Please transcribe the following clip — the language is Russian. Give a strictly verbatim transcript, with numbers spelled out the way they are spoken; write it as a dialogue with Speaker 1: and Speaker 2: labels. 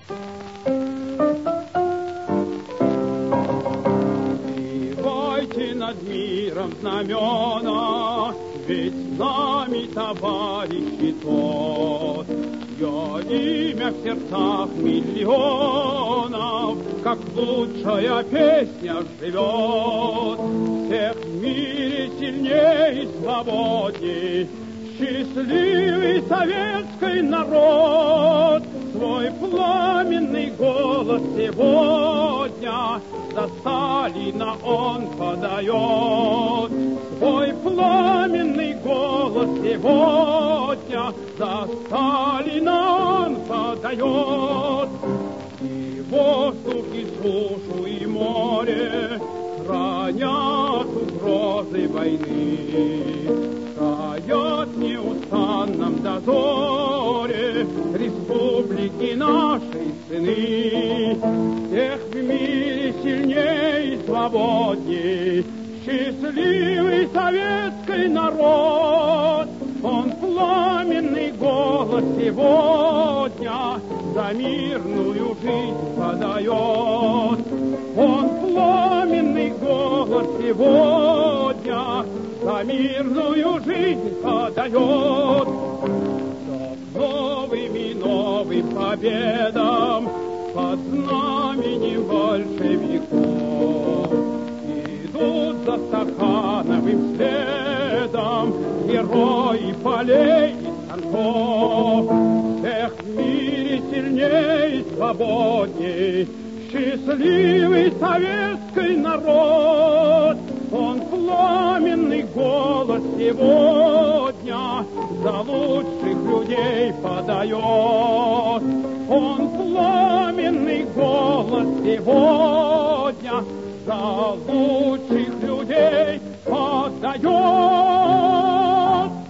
Speaker 1: Взвивайте над миром знамена, ведь с нами товарищи тот. Ее имя в сердцах миллионов, как лучшая песня живет. Всех в мире сильнее и свободней, счастливый советский народ. Свой пламенный голос сегодня за Сталина он подает. Свой пламенный голос сегодня за Сталина он подает. И воздух, и сушу, и море хранят угрозы войны. Стоят в неустанном дозоре республики нашей сыны. Всех в мире сильней и свободней счастливый советский народ. Он пламенный голос сегодня за мирную жизнь подает. Он пламенный голос сегодня за мирную жизнь подает. К новым и новым победам под знаменем большевиков идут за Стахановым следом герои полей и станков. Всех в мире сильней и свободней счастливый советский народ. Он пламенный голос сегодня за лучших людей подает. Он пламенный голос сегодня за лучших людей подает.